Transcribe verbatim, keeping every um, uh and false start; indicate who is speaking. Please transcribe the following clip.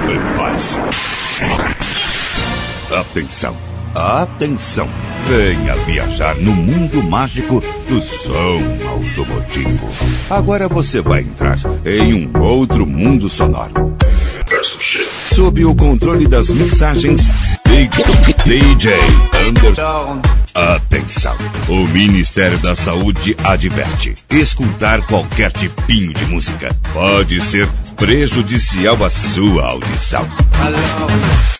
Speaker 1: Prepare-se. Atenção, atenção. Venha viajar no mundo mágico do som automotivo. Agora você vai entrar em um outro mundo sonoro. Sob o controle das mixagens D J Anderson. Atenção, o Ministério da Saúde adverte: escutar qualquer tipinho de música pode ser prejudicial à sua audição.